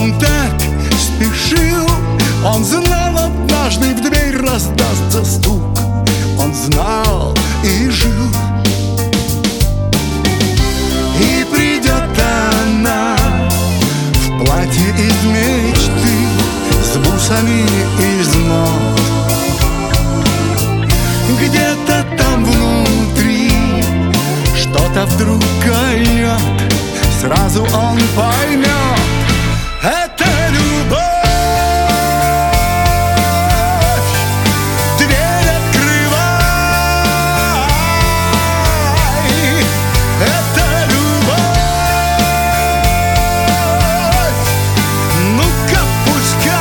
Он так спешил, он знал, однажды в дверь раздастся стук. Он знал и жил. И придет она в платье из мечты, с бусами из нот. Где-то там внутри что-то вдруг кольнет, сразу он поймет — это любовь. Дверь открывай, это любовь. Ну-ка пускай.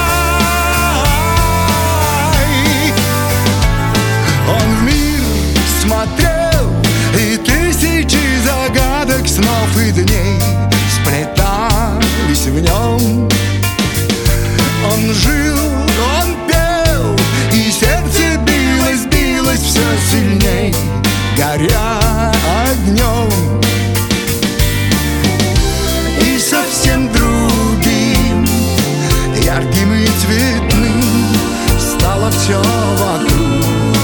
Он в мир смотрел, и тысячи загадок, снов и дней сплетались в нем. Он жил, он пел, и сердце билось, билось все сильней, горя огнем. И совсем другим, ярким и цветным стало все вокруг.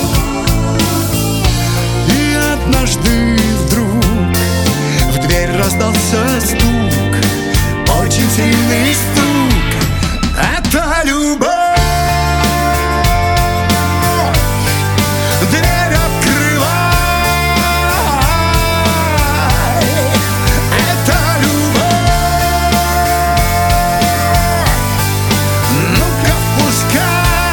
И однажды вдруг в дверь раздался стук, очень сильный стук. Это любовь. Дверь открывай, это любовь. Ну-ка пускай.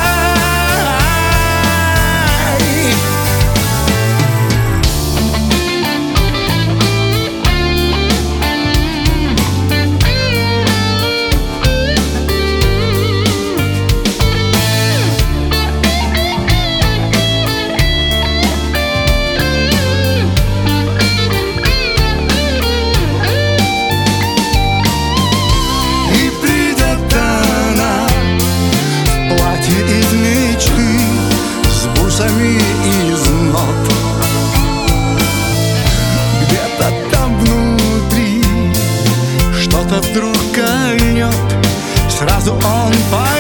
Из нот. Где-то там внутри что-то вдруг кольнет, сразу он поймет.